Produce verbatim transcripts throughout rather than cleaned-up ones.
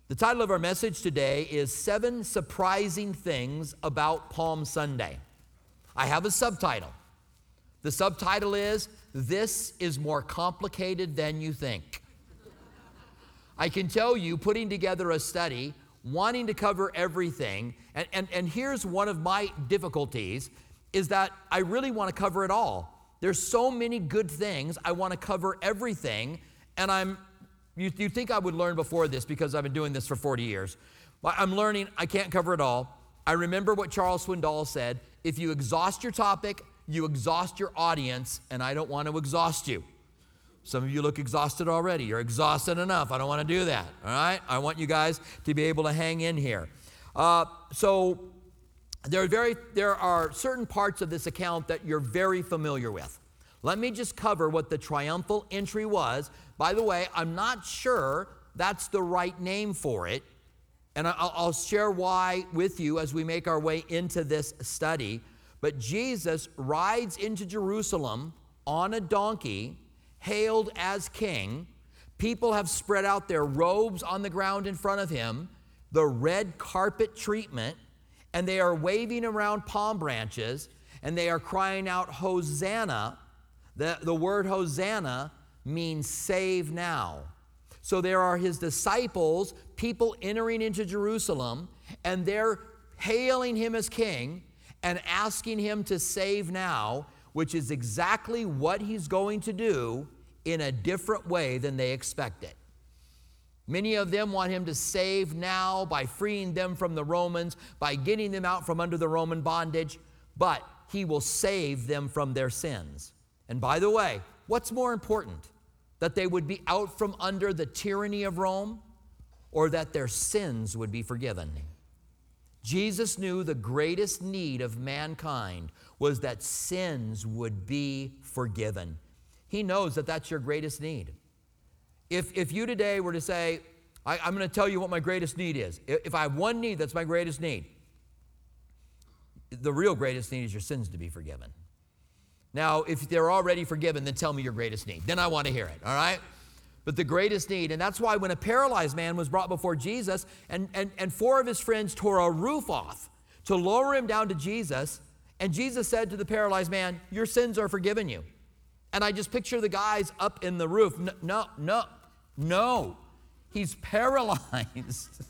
The title of our message today is Seven Surprising Things About Palm Sunday. I have a subtitle. The subtitle is, This is More Complicated Than You Think. I can tell you, putting together a study, wanting to cover everything, and, and, and here's one of my difficulties, is that I really want to cover it all. There's so many good things, I want to cover everything, and I'm You, you think I would learn before this because I've been doing this for forty years. Well, I'm learning, I can't cover it all. I remember what Charles Swindoll said, if you exhaust your topic, you exhaust your audience, and I don't want to exhaust you. Some of you look exhausted already. You're exhausted enough. I don't want to do that, all right? I want you guys to be able to hang in here. Uh, so there are, very, there are certain parts of this account that you're very familiar with. Let me just cover what the triumphal entry was. By the way, I'm not sure that's the right name for it, and I'll, I'll share why with you as we make our way into this study. But Jesus rides into Jerusalem on a donkey, hailed as king. People have spread out their robes on the ground in front of him, the red carpet treatment, and they are waving around palm branches, and they are crying out, Hosanna. The, the word Hosanna means save now. So there are his disciples, people entering into Jerusalem, and they're hailing him as king and asking him to save now, which is exactly what he's going to do in a different way than they expected. Many of them want him to save now by freeing them from the Romans, by getting them out from under the Roman bondage, but he will save them from their sins. And by the way, what's more important? That they would be out from under the tyranny of Rome, or that their sins would be forgiven? Jesus knew the greatest need of mankind was that sins would be forgiven. He knows that that's your greatest need. If, if you today were to say, I, I'm going to tell you what my greatest need is. If I have one need, that's my greatest need. The real greatest need is your sins to be forgiven. Now, if they're already forgiven, then tell me your greatest need. Then I want to hear it, all right? But the greatest need, and that's why when a paralyzed man was brought before Jesus, and, and, and four of his friends tore a roof off to lower him down to Jesus, and Jesus said to the paralyzed man, your sins are forgiven you. And I just picture the guys up in the roof. No, no, no, no. He's paralyzed.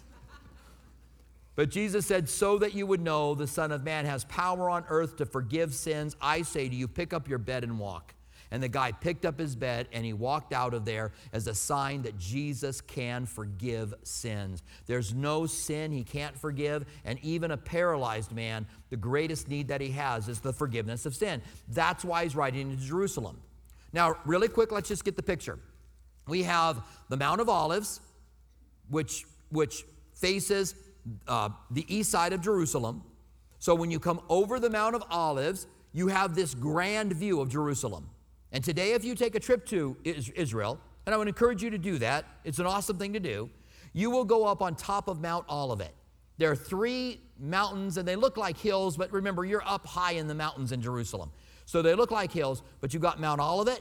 But Jesus said, so that you would know the Son of Man has power on earth to forgive sins, I say to you, pick up your bed and walk. And the guy picked up his bed and he walked out of there as a sign that Jesus can forgive sins. There's no sin he can't forgive, and even a paralyzed man, the greatest need that he has is the forgiveness of sin. That's why he's riding into Jerusalem. Now, really quick, let's just get the picture. We have the Mount of Olives, which, which faces Uh, the east side of Jerusalem. So when you come over the Mount of Olives, you have this grand view of Jerusalem. And today, if you take a trip to Israel, and I would encourage you to do that, it's an awesome thing to do, you will go up on top of Mount Olivet. There are three mountains, and they look like hills, but remember, you're up high in the mountains in Jerusalem. So they look like hills, but you've got Mount Olivet.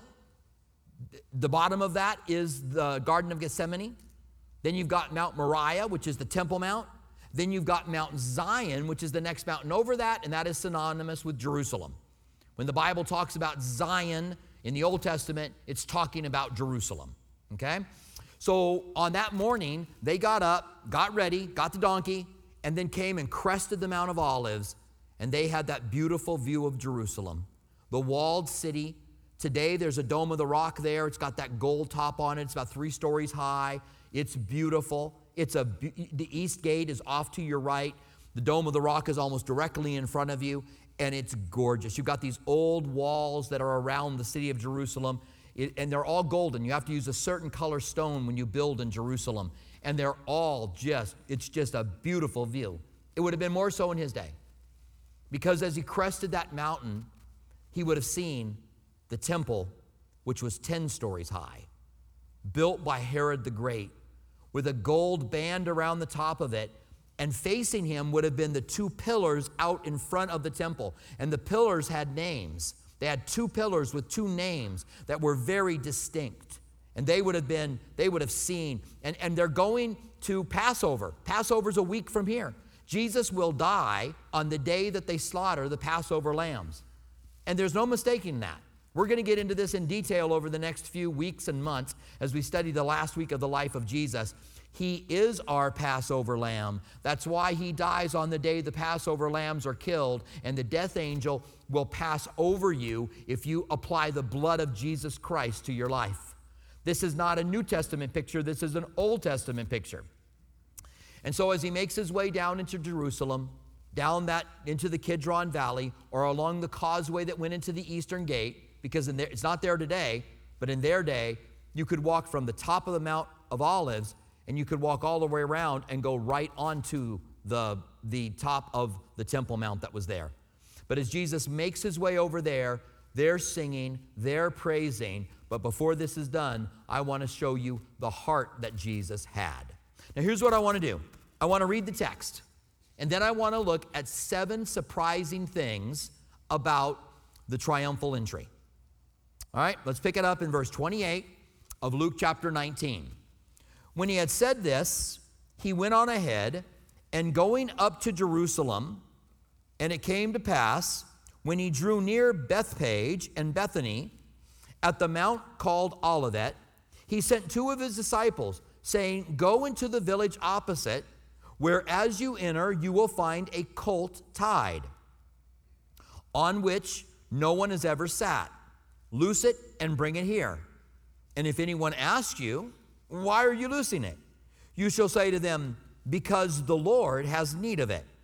The bottom of that is the Garden of Gethsemane. Then you've got Mount Moriah, which is the Temple Mount. Then you've got Mount Zion, which is the next mountain over that, and that is synonymous with Jerusalem. When the Bible talks about Zion in the Old Testament, it's talking about Jerusalem, okay? So on that morning, they got up, got ready, got the donkey, and then came and crested the Mount of Olives, and they had that beautiful view of Jerusalem, the walled city. Today, there's a Dome of the Rock there. It's got that gold top on it. It's about three stories high. It's beautiful. It's a, the east gate is off to your right. The Dome of the Rock is almost directly in front of you, and it's gorgeous. You've got these old walls that are around the city of Jerusalem, it, and they're all golden. You have to use a certain color stone when you build in Jerusalem, and they're all just, it's just a beautiful view. It would have been more so in his day, because as he crested that mountain, he would have seen the temple, which was ten stories high, built by Herod the Great, with a gold band around the top of it, and facing him would have been the two pillars out in front of the temple. And the pillars had names. They had two pillars with two names that were very distinct. And they would have been, they would have seen, and, and they're going to Passover. Passover's a week from here. Jesus will die on the day that they slaughter the Passover lambs. And there's no mistaking that. We're going to get into this in detail over the next few weeks and months as we study the last week of the life of Jesus. He is our Passover lamb. That's why he dies on the day the Passover lambs are killed, and the death angel will pass over you if you apply the blood of Jesus Christ to your life. This is not a New Testament picture. This is an Old Testament picture. And so as he makes his way down into Jerusalem, down that into the Kidron Valley, or along the causeway that went into the eastern gate, because in there, it's not there today, but in their day, you could walk from the top of the Mount of Olives, and you could walk all the way around and go right onto the, the top of the Temple Mount that was there. But as Jesus makes his way over there, they're singing, they're praising. But before this is done, I want to show you the heart that Jesus had. Now here's what I want to do. I want to read the text, and then I want to look at seven surprising things about the triumphal entry. All right, let's pick it up in verse twenty-eight of Luke chapter nineteen. When he had said this, he went on ahead, and going up to Jerusalem, and it came to pass, when he drew near Bethphage and Bethany, at the mount called Olivet, he sent two of his disciples, saying, "Go into the village opposite, where as you enter, you will find a colt tied, on which no one has ever sat. Loose it and bring it here. And if anyone asks you, 'Why are you loosing it?' you shall say to them, 'Because the Lord has need of it.'"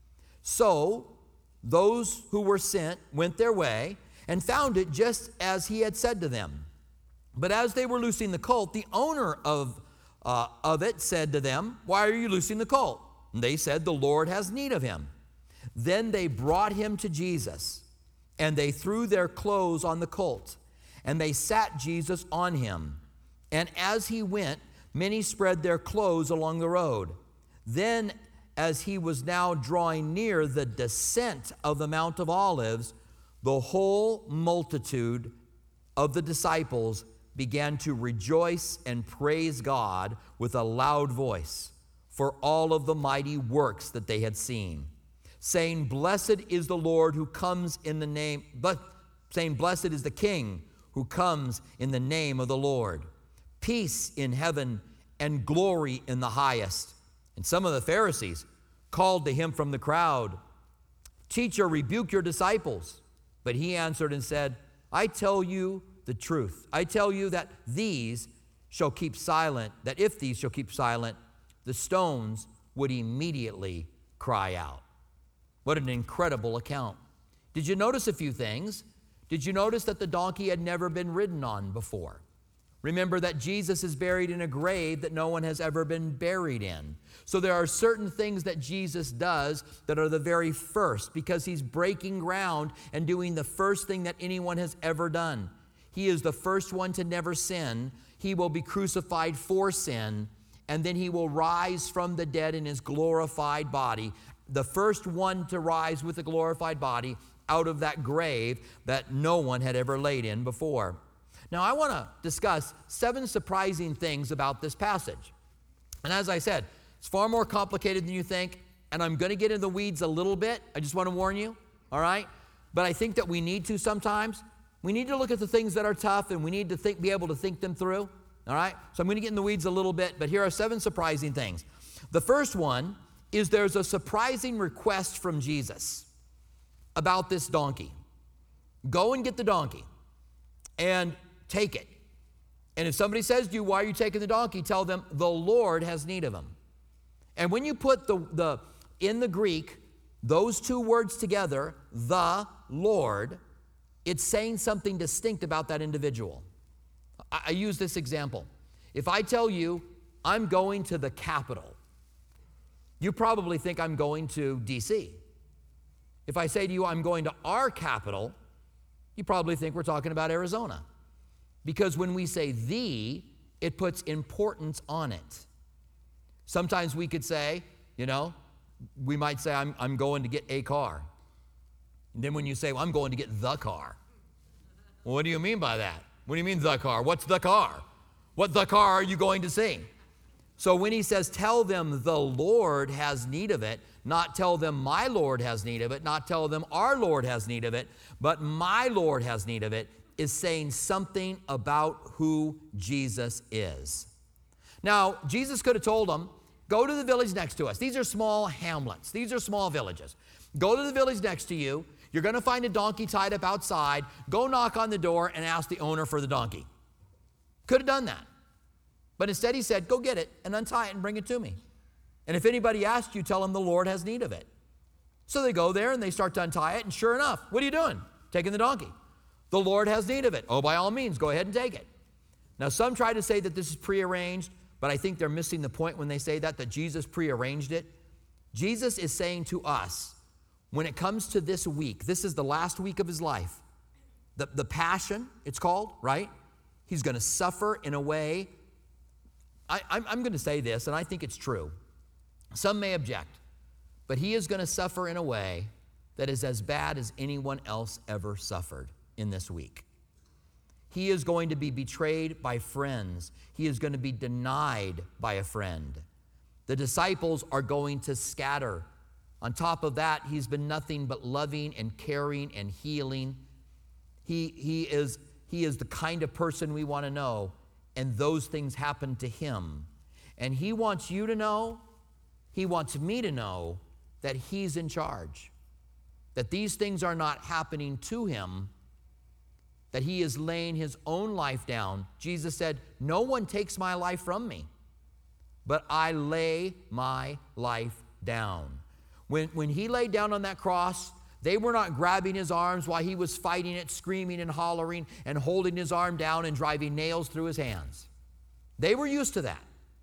So those who were sent went their way and found it just as he had said to them. But as they were loosing the colt, the owner of, uh, of it said to them, "Why are you loosing the colt?" And they said, "The Lord has need of him." Then they brought him to Jesus, and they threw their clothes on the colt, and they sat Jesus on him. And as he went, many spread their clothes along the road. Then, as he was now drawing near the descent of the Mount of Olives, the whole multitude of the disciples began to rejoice and praise God with a loud voice for all of the mighty works that they had seen, saying, "Blessed is the Lord who comes in the name," but saying, "Blessed is the King who comes in the name of the Lord. Peace in heaven and glory in the highest." And some of the Pharisees called to him from the crowd, "Teacher, rebuke your disciples." But he answered and said, "I tell you the truth. I tell you that these shall keep silent, that if these shall keep silent, the stones would immediately cry out." What an incredible account. Did you notice a few things? Did you notice that the donkey had never been ridden on before? Remember that Jesus is buried in a grave that no one has ever been buried in. So there are certain things that Jesus does that are the very first, because he's breaking ground and doing the first thing that anyone has ever done. He is the first one to never sin. He will be crucified for sin, and then he will rise from the dead in his glorified body. The first one to rise with a glorified body out of that grave that no one had ever laid in before. Now, I want to discuss seven surprising things about this passage. And as I said, it's far more complicated than you think, and I'm going to get in the weeds a little bit. I just want to warn you, all right? But I think that we need to sometimes. We need to look at the things that are tough, and we need to think, be able to think them through, all right? So I'm going to get in the weeds a little bit, but here are seven surprising things. The first one is there's a surprising request from Jesus about this donkey. Go and get the donkey and take it. And if somebody says to you, "Why are you taking the donkey?" tell them, "The Lord has need of him." And when you put the, the in the Greek, those two words together, the Lord, it's saying something distinct about that individual. I, I use this example. If I tell you, "I'm going to the Capitol," you probably think I'm going to D C. If I say to you, "I'm going to our capital," you probably think we're talking about Arizona. Because when we say "the," it puts importance on it. Sometimes we could say, you know, we might say, I'm, I'm going to get a car. And then when you say, "Well, I'm going to get the car," well, what do you mean by that? What do you mean the car? What's the car? What the car are you going to see? So when he says, tell them the Lord has need of it, not tell them my Lord has need of it, not tell them our Lord has need of it, but my Lord has need of it, is saying something about who Jesus is. Now, Jesus could have told them, go to the village next to us. These are small hamlets. These are small villages. Go to the village next to you. You're going to find a donkey tied up outside. Go knock on the door and ask the owner for the donkey. Could have done that. But instead he said, go get it and untie it and bring it to me. And if anybody asks you, tell them the Lord has need of it. So they go there and they start to untie it, and sure enough, what are you doing? Taking the donkey. The Lord has need of it. Oh, by all means, go ahead and take it. Now, some try to say that this is prearranged, but I think they're missing the point when they say that, that Jesus prearranged it. Jesus is saying to us, when it comes to this week, this is the last week of his life, the, the passion, it's called, right? He's going to suffer in a way. I, I'm, I'm going to say this, and I think it's true. Some may object, but he is going to suffer in a way that is as bad as anyone else ever suffered in this week. He is going to be betrayed by friends. He is going to be denied by a friend. The disciples are going to scatter. On top of that, he's been nothing but loving and caring and healing. He, he, is, he is the kind of person we want to know, and those things happen to him. And he wants you to know, he wants me to know that he's in charge, that these things are not happening to him, that he is laying his own life down. Jesus said, no one takes my life from me, but I lay my life down. When, when he laid down on that cross, they were not grabbing his arms while he was fighting it, screaming and hollering and holding his arm down and driving nails through his hands. They were used to that.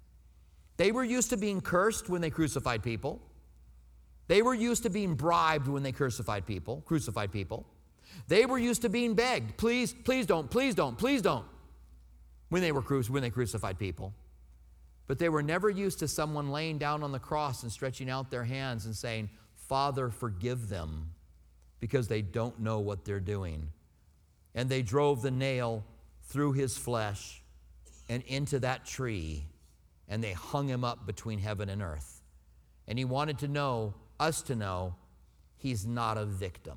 They were used to being cursed when they crucified people. They were used to being bribed when they crucified people, crucified people. They were used to being begged, please, please don't, please don't, please don't, when they were cru- when they crucified people. But they were never used to someone laying down on the cross and stretching out their hands and saying, Father, forgive them, because they don't know what they're doing. And they drove the nail through his flesh and into that tree, and they hung him up between heaven and earth. And he wanted to know, us to know, he's not a victim.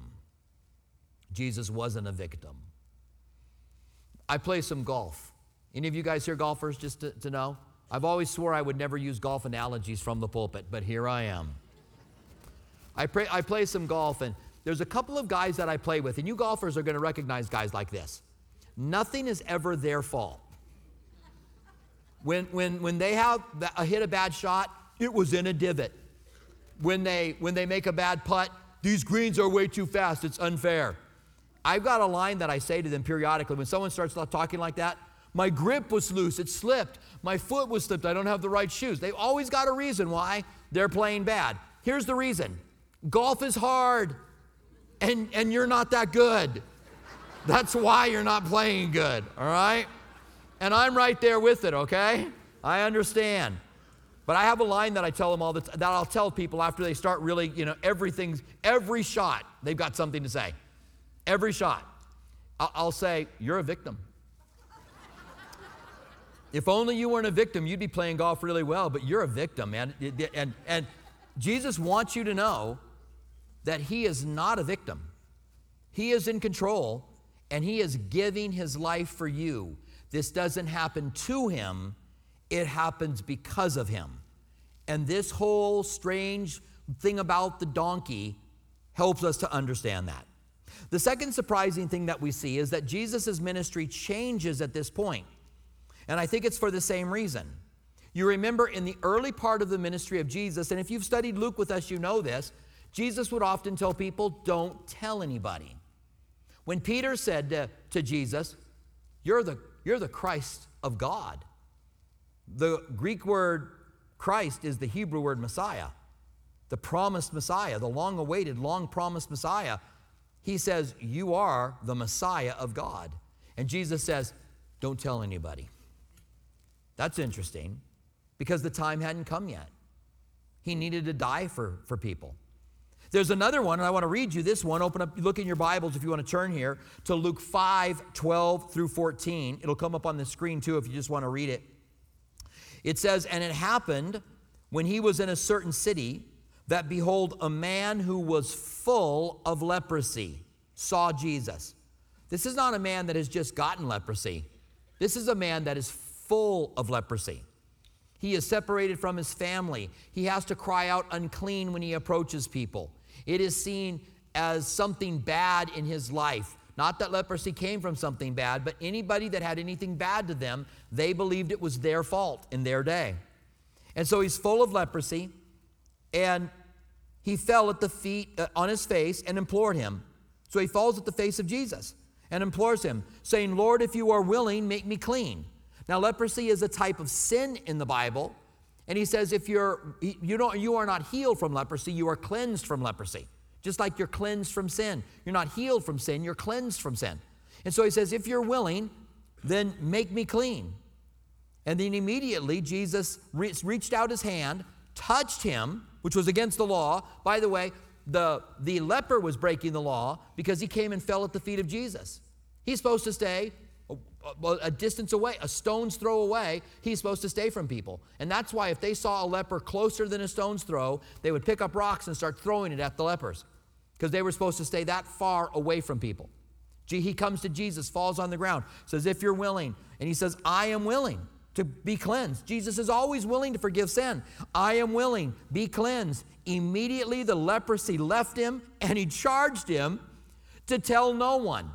Jesus wasn't a victim. I play some golf. Any of you guys here golfers, just to, to know? I've always swore I would never use golf analogies from the pulpit, but here I am. I, pray, I play some golf, and there's a couple of guys that I play with, and you golfers are going to recognize guys like this. Nothing is ever their fault. When, when, when they have a, hit a bad shot, it was in a divot. When they, when they make a bad putt, these greens are way too fast, it's unfair. I've got a line that I say to them periodically when someone starts talking like that. My grip was loose, it slipped. My foot was slipped, I don't have the right shoes. They've always got a reason why they're playing bad. Here's the reason. Golf is hard, and, and you're not that good. That's why you're not playing good, all right? And I'm right there with it, okay? I understand. But I have a line that I tell them all the t- that I'll tell people after they start really, you know, everything's, every shot, they've got something to say. Every shot. I'll, I'll say, you're a victim. If only you weren't a victim, you'd be playing golf really well, but you're a victim, man. And, and Jesus wants you to know that he is not a victim. He is in control, and he is giving his life for you. This doesn't happen to him, it happens because of him. And this whole strange thing about the donkey helps us to understand that. The second surprising thing that we see is that Jesus' ministry changes at this point. And I think it's for the same reason. You remember in the early part of the ministry of Jesus, and if you've studied Luke with us, you know this, Jesus would often tell people, don't tell anybody. When Peter said to, to Jesus, you're the, you're the Christ of God. The Greek word Christ is the Hebrew word Messiah, the promised Messiah, the long-awaited, long-promised Messiah. He says, you are the Messiah of God. And Jesus says, don't tell anybody. That's interesting, because the time hadn't come yet. He needed to die for, for people. There's another one, and I want to read you this one. Open up, look in your Bibles if you want to turn here to Luke five, twelve through fourteen. It'll come up on the screen too if you just want to read it. It says, and it happened when he was in a certain city that behold, a man who was full of leprosy saw Jesus. This is not a man that has just gotten leprosy. This is a man that is full of leprosy. He is separated from his family. He has to cry out unclean when he approaches people. It is seen as something bad in his life. Not that leprosy came from something bad, but anybody that had anything bad to them, they believed it was their fault in their day. And so he's full of leprosy, and he fell at the feet, uh, on his face, and implored him. So he falls at the face of Jesus and implores him, saying, Lord, if you are willing, make me clean. Now, leprosy is a type of sin in the Bible. And he says, if you're, you don't, you are not healed from leprosy, you are cleansed from leprosy. Just like you're cleansed from sin. You're not healed from sin, you're cleansed from sin. And so he says, if you're willing, then make me clean. And then immediately Jesus re- reached out his hand, touched him, which was against the law. By the way, the, the leper was breaking the law because he came and fell at the feet of Jesus. He's supposed to stay a, a distance away, a stone's throw away. He's supposed to stay from people. And that's why if they saw a leper closer than a stone's throw, they would pick up rocks and start throwing it at the lepers because they were supposed to stay that far away from people. He comes to Jesus, falls on the ground, says, if you're willing. And he says, I am willing to be cleansed. Jesus is always willing to forgive sin. I am willing, be cleansed. Immediately the leprosy left him, and he charged him to tell no one.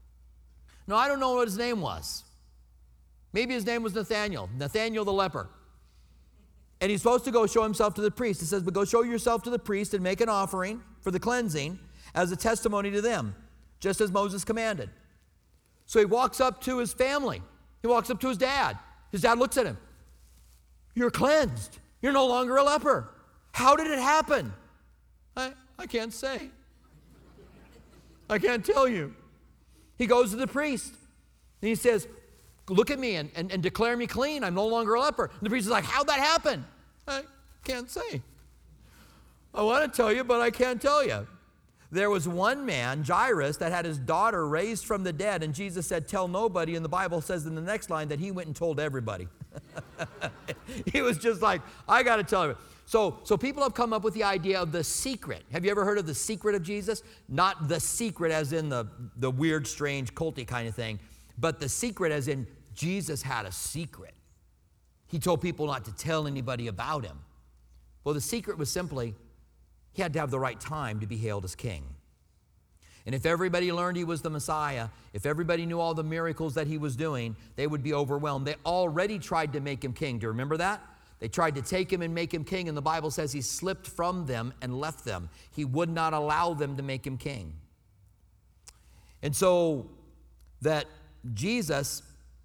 Now, I don't know what his name was. Maybe his name was Nathaniel, Nathaniel the leper. And he's supposed to go show himself to the priest. It says, but go show yourself to the priest and make an offering for the cleansing as a testimony to them, just as Moses commanded. So he walks up to his family. He walks up to his dad. His dad looks at him. You're cleansed. You're no longer a leper. How did it happen? I, I can't say. I can't tell you. He goes to the priest, and he says, look at me and, and, and declare me clean. I'm no longer a leper. And the priest is like, how'd that happen? I can't say. I want to tell you, but I can't tell you. There was one man, Jairus, that had his daughter raised from the dead, and Jesus said, tell nobody, and the Bible says in the next line that he went and told everybody. He was just like, I got to tell you. So, so people have come up with the idea of the secret. Have you ever heard of the secret of Jesus? Not the secret as in the, the weird, strange, culty kind of thing, but the secret as in Jesus had a secret. He told people not to tell anybody about him. Well, the secret was simply he had to have the right time to be hailed as king. And if everybody learned he was the Messiah, if everybody knew all the miracles that he was doing, they would be overwhelmed. They already tried to make him king. Do you remember that? They tried to take him and make him king, and the Bible says he slipped from them and left them. He would not allow them to make him king. And so that Jesus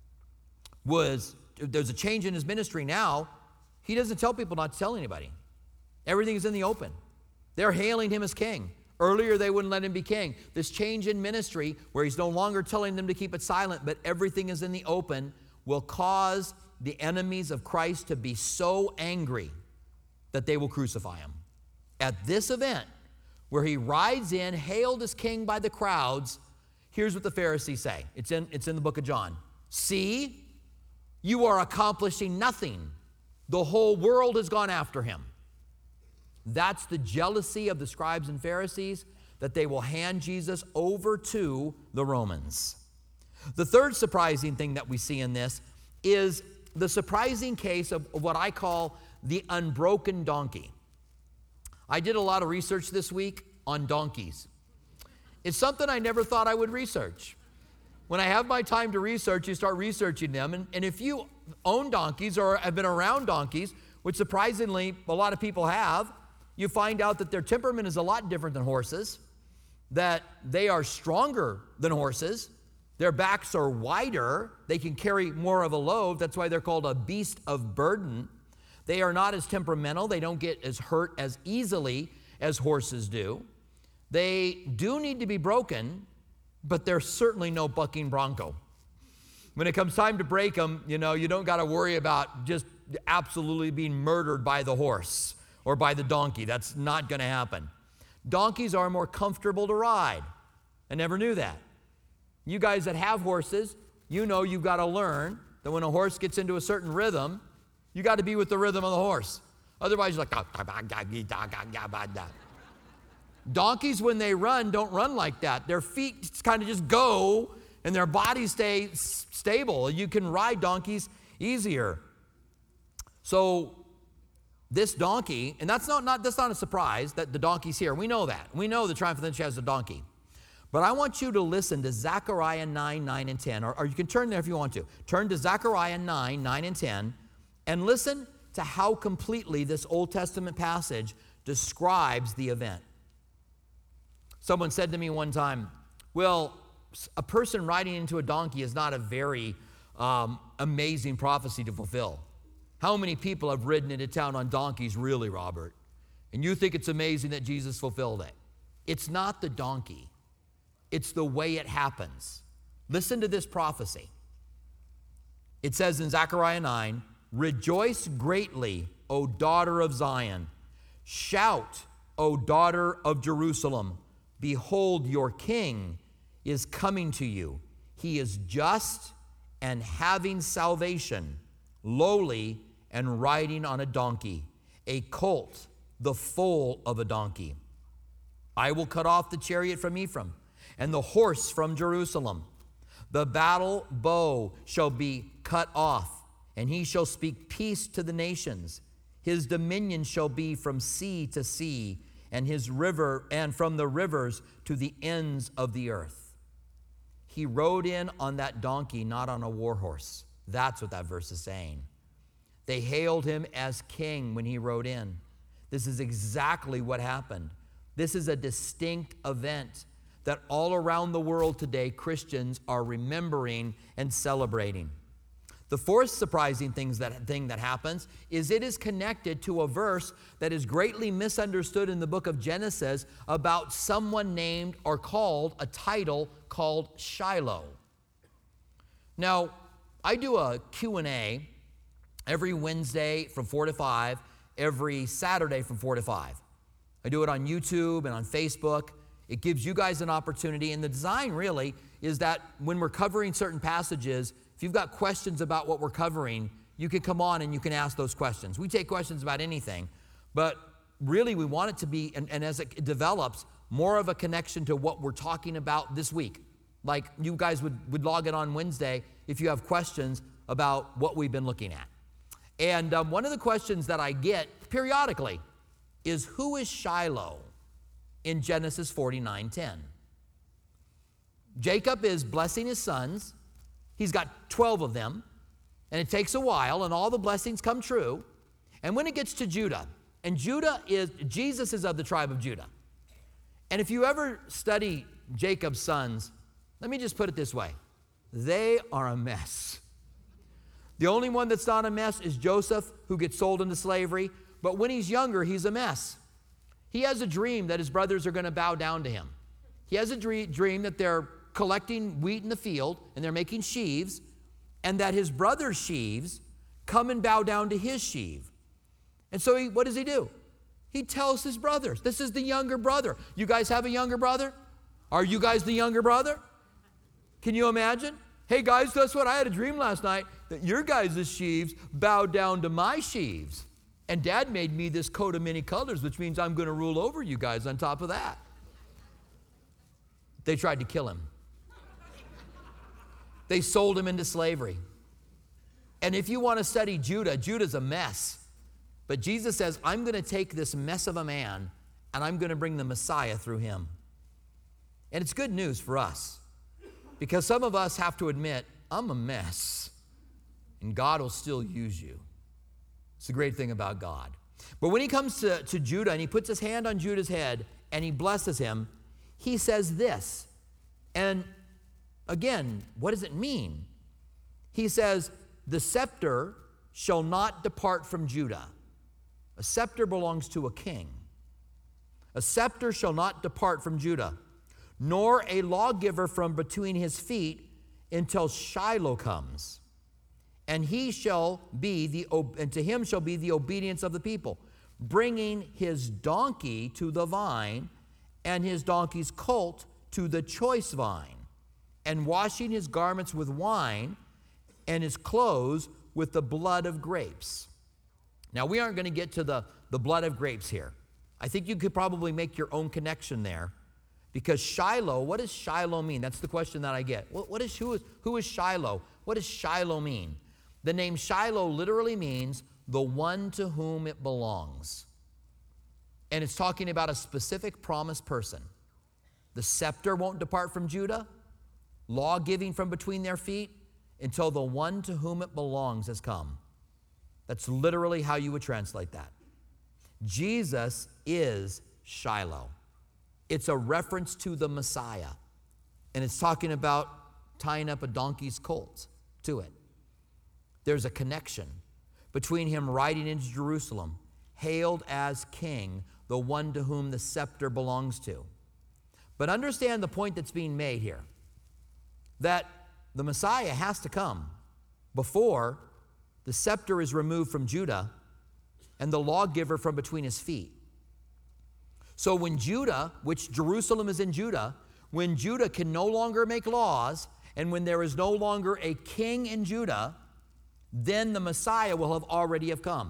was, there's a change in his ministry now. He doesn't tell people not to tell anybody. Everything is in the open. They're hailing him as king. Earlier, they wouldn't let him be king. This change in ministry, where he's no longer telling them to keep it silent, but everything is in the open, will cause the enemies of Christ to be so angry that they will crucify him. At this event, where he rides in, hailed as king by the crowds, here's what the Pharisees say. It's in, it's in the book of John. See, you are accomplishing nothing. The whole world has gone after him. That's the jealousy of the scribes and Pharisees, that they will hand Jesus over to the Romans. The third surprising thing that we see in this is the surprising case of what I call the unbroken donkey. I did a lot of research this week on donkeys. It's something I never thought I would research. When I have my time to research, you start researching them. And, and if you own donkeys or have been around donkeys, which surprisingly a lot of people have, you find out that their temperament is a lot different than horses, that they are stronger than horses. Their backs are wider. They can carry more of a load. That's why they're called a beast of burden. They are not as temperamental. They don't get as hurt as easily as horses do. They do need to be broken, but they're certainly no bucking bronco. When it comes time to break them, you know, you don't got to worry about just absolutely being murdered by the horse or by the donkey. That's not going to happen. Donkeys are more comfortable to ride. I never knew that. You guys that have horses, you know you've got to learn that when a horse gets into a certain rhythm, you got to be with the rhythm of the horse. Otherwise, you're like, donkeys, when they run, don't run like that. Their feet kind of just go, and their bodies stay stable. You can ride donkeys easier. So this donkey, and that's not, not, that's not a surprise that the donkey's here. We know that. We know the triumphant entry has a donkey. But I want you to listen to Zechariah nine, nine, and ten, or, or you can turn there if you want to. Turn to Zechariah nine, nine, and ten, and listen to how completely this Old Testament passage describes the event. Someone said to me one time, well, a person riding into a donkey is not a very um, amazing prophecy to fulfill. How many people have ridden into town on donkeys, really, Robert? And you think it's amazing that Jesus fulfilled it. It's not the donkey. It's the way it happens. Listen to this prophecy. It says in Zechariah nine, rejoice greatly, O daughter of Zion. Shout, O daughter of Jerusalem. Behold, your king is coming to you. He is just and having salvation, lowly and riding on a donkey, a colt, the foal of a donkey. I will cut off the chariot from Ephraim and the horse from Jerusalem. The battle bow shall be cut off, and he shall speak peace to the nations. His dominion shall be from sea to sea, and his river, and from the rivers to the ends of the earth. He rode in on that donkey, not on a war horse. That's what that verse is saying. They hailed him as king when he rode in. This is exactly what happened. This is a distinct event that all around the world today, Christians are remembering and celebrating. The fourth surprising things that, thing that happens is it is connected to a verse that is greatly misunderstood in the book of Genesis about someone named or called, a title called Shiloh. Now, I do a Q and A every Wednesday from four to five, every Saturday from four to five. I do it on YouTube and on Facebook. It gives you guys an opportunity, and the design really is that when we're covering certain passages, if you've got questions about what we're covering, you can come on and you can ask those questions. We take questions about anything, but really we want it to be, and, and as it develops, more of a connection to what we're talking about this week. Like you guys would, would log in on Wednesday if you have questions about what we've been looking at. And um, one of the questions that I get periodically is, who is Shiloh in Genesis forty-nine ten? Jacob is blessing his sons. He's got twelve of them, and it takes a while, and all the blessings come true. And when it gets to Judah, and Judah is, Jesus is of the tribe of Judah. And if you ever study Jacob's sons, let me just put it this way. They are a mess. The only one that's not a mess is Joseph, who gets sold into slavery. But when he's younger, he's a mess. He has a dream that his brothers are going to bow down to him. He has a dream that they're collecting wheat in the field, and they're making sheaves, and that his brother's sheaves come and bow down to his sheave. And so he, what does he do? He tells his brothers. This is the younger brother. You guys have a younger brother? Are you guys the younger brother? Can you imagine? Hey guys, guess what? I had a dream last night that your guys' sheaves bowed down to my sheaves. And Dad made me this coat of many colors, which means I'm going to rule over you guys on top of that. They tried to kill him. They sold him into slavery. And if you want to study Judah, Judah's a mess. But Jesus says, I'm going to take this mess of a man and I'm going to bring the Messiah through him. And it's good news for us, because some of us have to admit, I'm a mess, and God will still use you. It's the great thing about God. But when he comes to, to Judah and he puts his hand on Judah's head and he blesses him, he says this. And again, what does it mean? He says, the scepter shall not depart from Judah. A scepter belongs to a king. A scepter shall not depart from Judah, nor a lawgiver from between his feet until Shiloh comes. And he shall be the, and to him shall be the obedience of the people, bringing his donkey to the vine and his donkey's colt to the choice vine, and washing his garments with wine and his clothes with the blood of grapes. Now, we aren't going to get to the, the blood of grapes here. I think you could probably make your own connection there, because Shiloh, what does Shiloh mean? That's the question that I get. What, what is, who, is, who is Shiloh? What does Shiloh mean? The name Shiloh literally means the one to whom it belongs. And it's talking about a specific promised person. The scepter won't depart from Judah, law giving from between their feet, until the one to whom it belongs has come. That's literally how you would translate that. Jesus is Shiloh. It's a reference to the Messiah. And it's talking about tying up a donkey's colt to it. There's a connection between him riding into Jerusalem, hailed as king, the one to whom the scepter belongs to. But understand the point that's being made here, that the Messiah has to come before the scepter is removed from Judah and the lawgiver from between his feet. So when Judah, which Jerusalem is in Judah, when Judah can no longer make laws, and when there is no longer a king in Judah, then the Messiah will have already have come.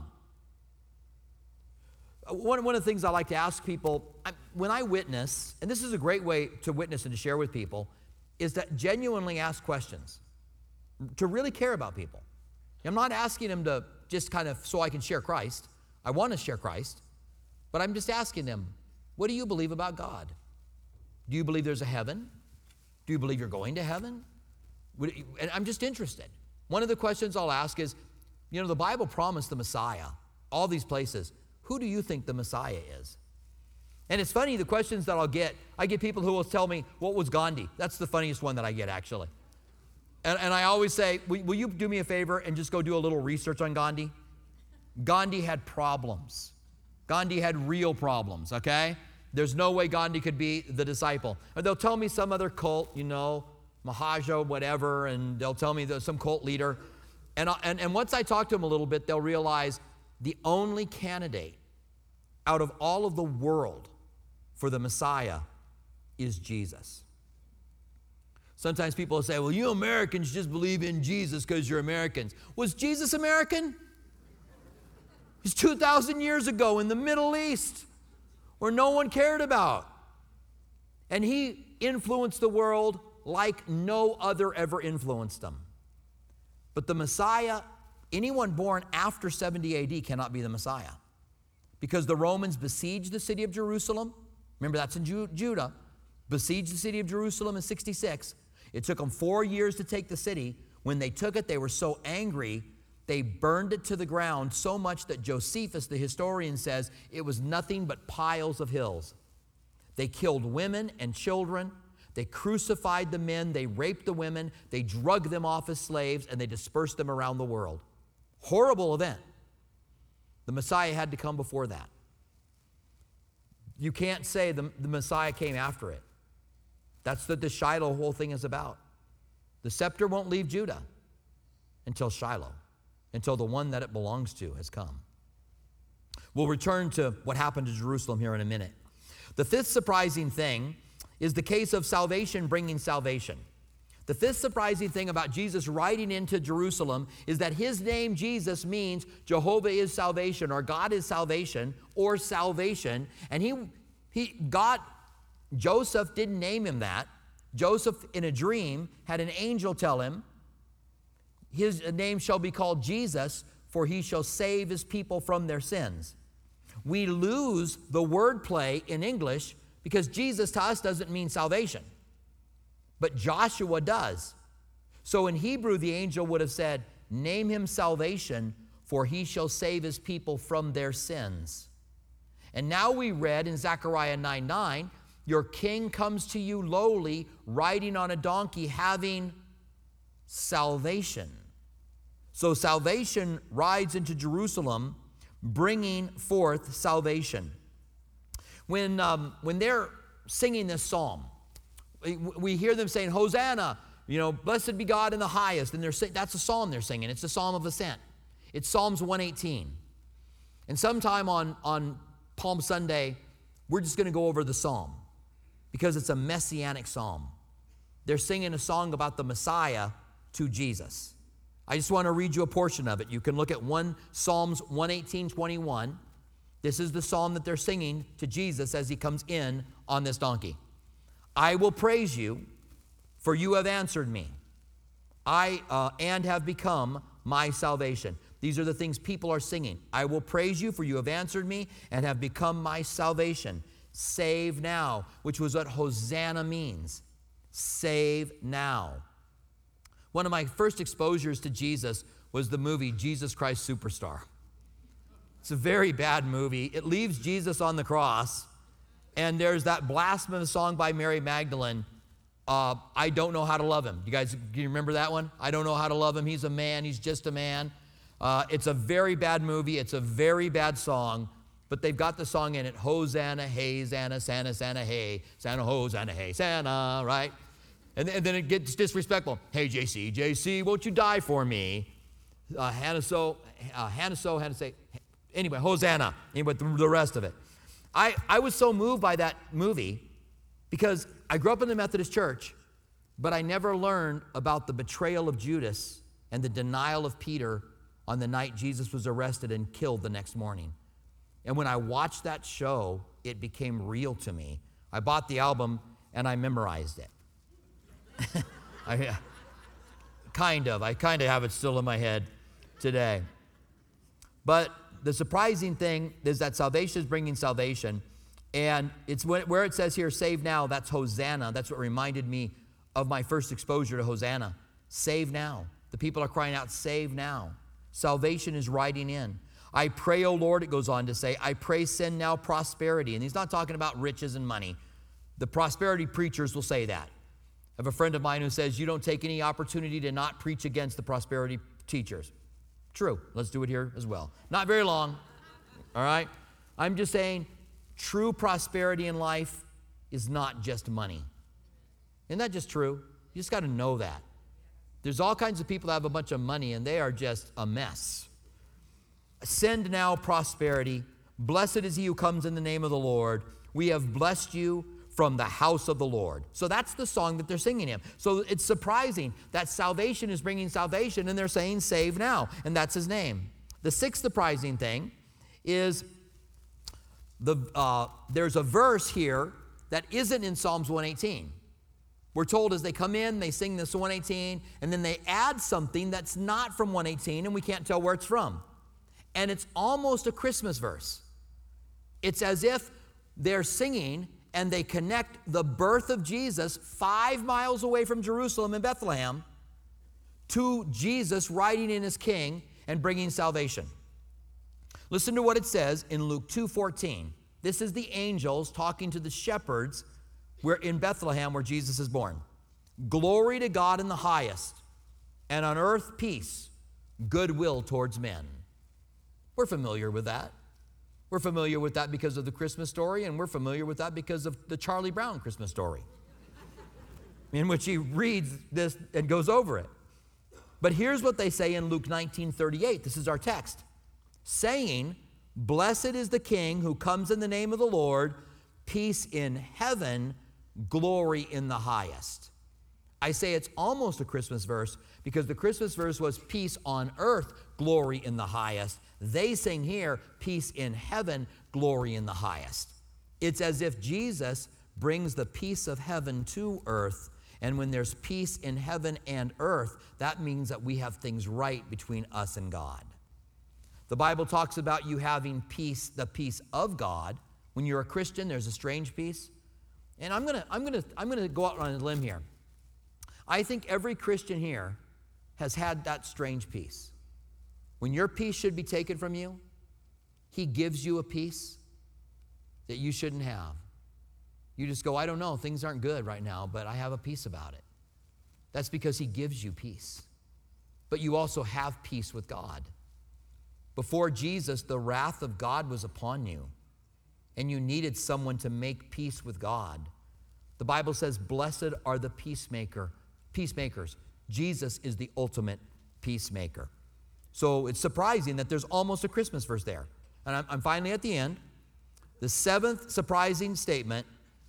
One, one of the things I like to ask people, I, when I witness, and this is a great way to witness and to share with people, is that genuinely ask questions, to really care about people. I'm not asking them to just kind of so I can share Christ. I want to share Christ, but I'm just asking them, what do you believe about God? Do you believe there's a heaven? Do you believe you're going to heaven? And I'm just interested. One of the questions I'll ask is, you know, the Bible promised the Messiah, all these places. Who do you think the Messiah is? And it's funny, the questions that I'll get, I get people who will tell me, what was Gandhi? That's the funniest one that I get, actually. And, and I always say, will, will you do me a favor and just go do a little research on Gandhi? Gandhi had problems. Gandhi had real problems, okay? There's no way Gandhi could be the disciple. Or they'll tell me some other cult, you know, Mahaja, whatever, and they'll tell me there's some cult leader. And, and, and once I talk to them a little bit, they'll realize the only candidate out of all of the world for the Messiah is Jesus. Sometimes people will say, well, you Americans just believe in Jesus because you're Americans. Was Jesus American? He's two thousand years ago in the Middle East where no one cared about. And he influenced the world like no other ever influenced them. But the Messiah, anyone born after seventy A D cannot be the Messiah, because the Romans besieged the city of Jerusalem. Remember, that's in Ju- Judah. Besieged the city of Jerusalem in sixty-six. It took them four years to take the city. When they took it, they were so angry, they burned it to the ground so much that Josephus, the historian, says it was nothing but piles of hills. They killed women and children. They crucified the men. They raped the women. They drug them off as slaves, and they dispersed them around the world. Horrible event. The Messiah had to come before that. You can't say the, the Messiah came after it. That's what the Shiloh whole thing is about. The scepter won't leave Judah until Shiloh, until the one that it belongs to has come. We'll return to what happened to Jerusalem here in a minute. The fifth surprising thing is the case of salvation bringing salvation. The fifth surprising thing about Jesus riding into Jerusalem is that his name, Jesus, means Jehovah is salvation, or God is salvation, or salvation. And he, he, God, Joseph didn't name him that. Joseph, in a dream, had an angel tell him, his name shall be called Jesus, for he shall save his people from their sins. We lose the wordplay in English because Jesus to us doesn't mean salvation, but Joshua does. So in Hebrew, the angel would have said, name him salvation, for he shall save his people from their sins. And now we read in Zechariah nine nine, your king comes to you lowly, riding on a donkey, having salvation. So salvation rides into Jerusalem, bringing forth salvation. When, um, when they're singing this psalm, we hear them saying, Hosanna, you know, blessed be God in the highest. And they're sing- that's a psalm they're singing. It's a psalm of ascent. It's Psalms one eighteen. And sometime on, on Palm Sunday, we're just going to go over the psalm. because it's a messianic psalm. They're singing a song about the Messiah to Jesus. I just want to read you a portion of it. You can look at one Psalms one eighteen, twenty-one. This is the psalm that they're singing to Jesus as he comes in on this donkey. I will praise you, for you have answered me. I uh, and have become my salvation. These are the things people are singing. I will praise you, for you have answered me and have become my salvation. Save now, which was what Hosanna means. Save now. One of my first exposures to Jesus was the movie Jesus Christ Superstar. It's a very bad movie. It leaves Jesus on the cross, and there's that blasphemous song by Mary Magdalene, uh, I don't know how to love him. You guys, do you remember that one? I don't know how to love him. He's a man. He's just a man. Uh, it's a very bad movie. It's a very bad song, but they've got the song in it. Hosanna, hey, Santa, Santa, Santa, hey, Santa, Hosanna, hey, Santa, right? And, and then it gets disrespectful. Hey, J C, J C, won't you die for me? Uh, Hannah so, uh, Hannah so, Hannah say, anyway, Hosanna, anyway, the, the rest of it. I, I was so moved by that movie because I grew up in the Methodist church, but I never learned about the betrayal of Judas and the denial of Peter on the night Jesus was arrested and killed the next morning. And when I watched that show, it became real to me. I bought the album and I memorized it. I, kind of. I kind of have it still in my head today. But the surprising thing is that salvation is bringing salvation. And it's where it says here, save now, that's Hosanna. That's what reminded me of my first exposure to Hosanna. Save now. The people are crying out, save now. Salvation is riding in. I pray, O Lord, it goes on to say, I pray send now prosperity. And he's not talking about riches and money. The prosperity preachers will say that. I have a friend of mine who says, you don't take any opportunity to not preach against the prosperity teachers. True. Let's do it here as well. Not very long. All right? I'm just saying, true prosperity in life is not just money. Isn't that just true? You just got to know that. There's all kinds of people that have a bunch of money and they are just a mess. Send now prosperity. Blessed is he who comes in the name of the Lord. We have blessed you from the house of the Lord. So that's the song that they're singing him. So it's surprising that salvation is bringing salvation and they're saying save now, and that's his name. The sixth surprising thing is the uh, there's a verse here that isn't in Psalms one eighteen. We're told as they come in, they sing this one eighteen, and then they add something that's not from one eighteen, and we can't tell where it's from. And it's almost a Christmas verse. It's as if they're singing and they connect the birth of Jesus five miles away from Jerusalem in Bethlehem to Jesus riding in as king and bringing salvation. Listen to what it says in Luke two fourteen. This is the angels talking to the shepherds where in Bethlehem where Jesus is born. Glory to God in the highest, and on earth peace, goodwill towards men. We're familiar with that. We're familiar with that because of the Christmas story, and we're familiar with that because of the Charlie Brown Christmas story, in which he reads this and goes over it. But here's what they say in Luke nineteen thirty-eight. This is our text. Saying, blessed is the King who comes in the name of the Lord, peace in heaven, glory in the highest. I say it's almost a Christmas verse because the Christmas verse was peace on earth, glory in the highest. They sing here, peace in heaven, glory in the highest. It's as if Jesus brings the peace of heaven to earth, and when there's peace in heaven and earth, that means that we have things right between us and God. The Bible talks about you having peace, the peace of God. When you're a Christian, there's a strange peace. And I'm gonna, I'm gonna, I'm gonna go out on a limb here. I think every Christian here has had that strange peace. When your peace should be taken from you, he gives you a peace that you shouldn't have. You just go, I don't know, things aren't good right now, but I have a peace about it. That's because he gives you peace. But you also have peace with God. Before Jesus, the wrath of God was upon you, and you needed someone to make peace with God. The Bible says, blessed are the peacemaker, peacemakers. Jesus is the ultimate peacemaker. So it's surprising that there's almost a Christmas verse there. And I'm, I'm finally at the end. The seventh surprising statement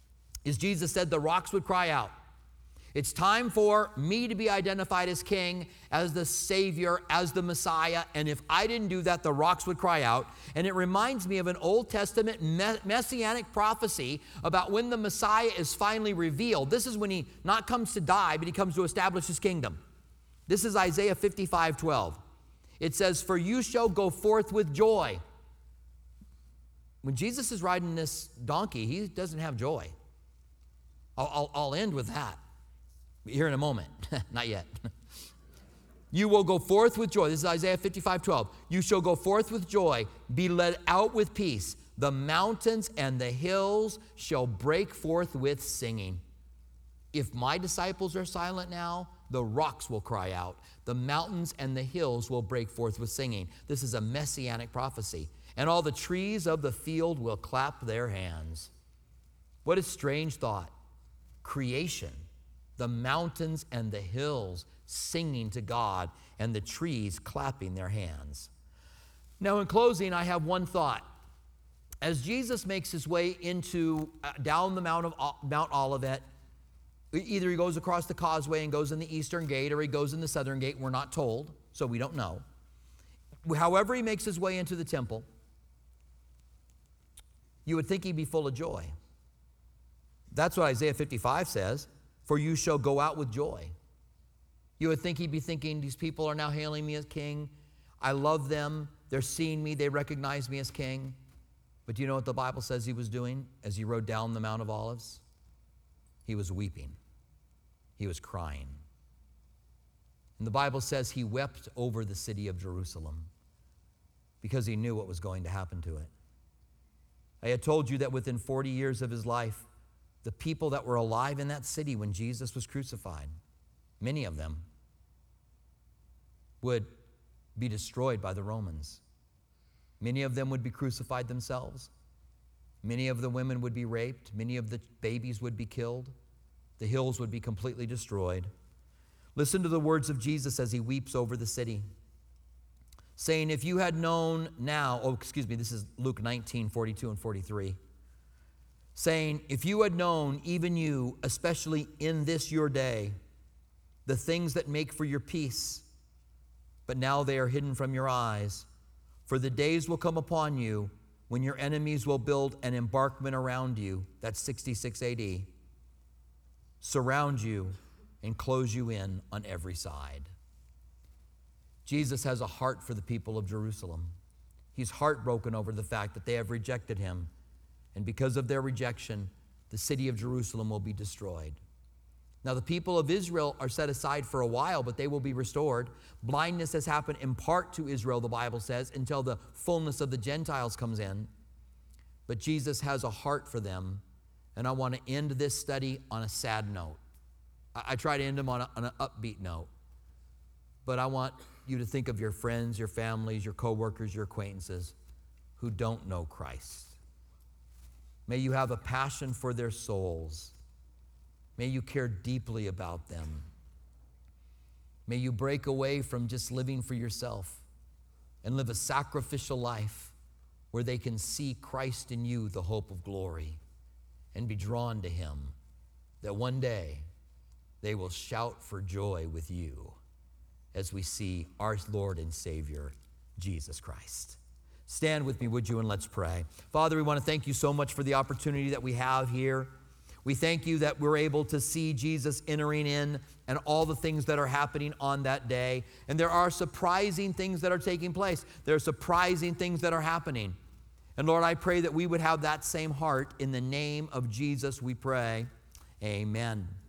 is Jesus said the rocks would cry out. It's time for me to be identified as king, as the Savior, as the Messiah. And if I didn't do that, the rocks would cry out. And it reminds me of an Old Testament messianic prophecy about when the Messiah is finally revealed. This is when he not comes to die, but he comes to establish his kingdom. This is Isaiah fifty-five twelve. It says, for you shall go forth with joy. When Jesus is riding this donkey, he doesn't have joy. I'll, I'll, I'll end with that. Here in a moment. Not yet. You will go forth with joy. This is Isaiah fifty-five twelve. You shall go forth with joy, be led out with peace. The mountains and the hills shall break forth with singing. If my disciples are silent now, the rocks will cry out. The mountains and the hills will break forth with singing. This is a messianic prophecy. And all the trees of the field will clap their hands. What a strange thought. Creation. The mountains and the hills singing to God, and the trees clapping their hands. Now, in closing, I have one thought. As Jesus makes his way into uh, down the Mount of Mount Olivet, either he goes across the causeway and goes in the eastern gate, or he goes in the southern gate. We're not told, so we don't know. However he makes his way into the temple, you would think he'd be full of joy. That's what Isaiah fifty-five says. For you shall go out with joy. You would think he'd be thinking, these people are now hailing me as king. I love them. They're seeing me. They recognize me as king. But do you know what the Bible says he was doing as he rode down the Mount of Olives? He was weeping. He was crying. And the Bible says he wept over the city of Jerusalem because he knew what was going to happen to it. I had told you that within forty years of his life, the people that were alive in that city when Jesus was crucified, many of them would be destroyed by the Romans. Many of them would be crucified themselves. Many of the women would be raped. Many of the babies would be killed. The hills would be completely destroyed. Listen to the words of Jesus as he weeps over the city, saying, if you had known now, oh, excuse me, this is Luke nineteen, forty-two and forty-three. Saying, if you had known, even you, especially in this your day, the things that make for your peace, but now they are hidden from your eyes. For the days will come upon you when your enemies will build an embankment around you, that's sixty-six A D, surround you and close you in on every side. Jesus has a heart for the people of Jerusalem. He's heartbroken over the fact that they have rejected him. And because of their rejection, the city of Jerusalem will be destroyed. Now, the people of Israel are set aside for a while, but they will be restored. Blindness has happened in part to Israel, the Bible says, until the fullness of the Gentiles comes in. But Jesus has a heart for them. And I want to end this study on a sad note. I, I try to end them on, a, on an upbeat note. But I want you to think of your friends, your families, your coworkers, your acquaintances who don't know Christ. May you have a passion for their souls. May you care deeply about them. May you break away from just living for yourself and live a sacrificial life where they can see Christ in you, the hope of glory, and be drawn to him, that one day they will shout for joy with you as we see our Lord and Savior, Jesus Christ. Stand with me, would you, and let's pray. Father, we want to thank you so much for the opportunity that we have here. We thank you that we're able to see Jesus entering in and all the things that are happening on that day. And there are surprising things that are taking place. There are surprising things that are happening. And Lord, I pray that we would have that same heart. In the name of Jesus, we pray. Amen.